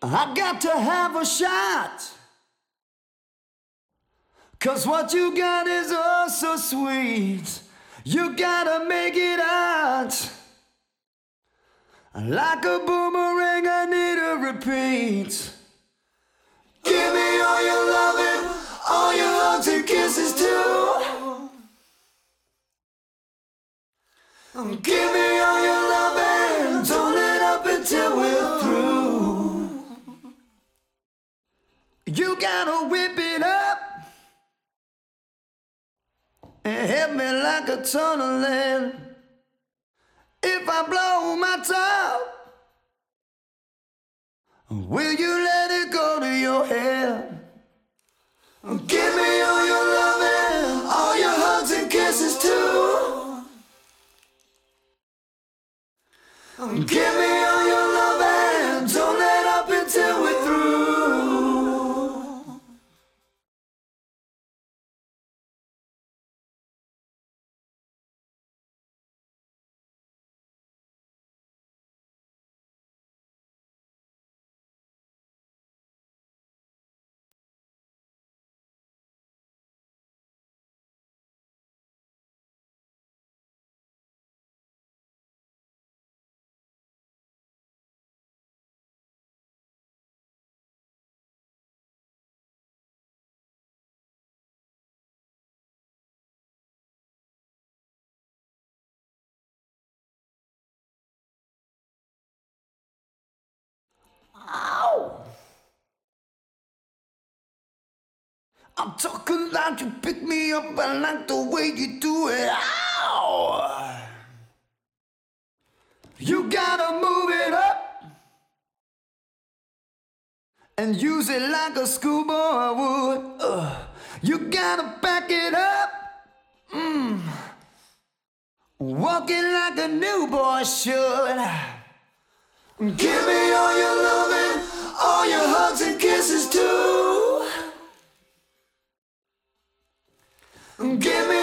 I got to have a shot. 'Cause what you got is oh so sweet. You gotta make it out. Like a boomerang, I need a repeat. Give me all your loving, all your hugs and kisses too. Give me all your loving, don't let up until we're through. You gotta whip it up and hit me like a tunneling. If I blow my top, will you let it go to your head? Give me all your loving, all your hugs and kisses too. Give me all your loving, don't let up until we're through. Ow! I'm talking like you pick me up, I like the way you do it. Ow! You gotta move it up and use it like a schoolboy would. You gotta back it up, walking like a new boy should. Give me all your loving, all your hugs and kisses too. Give me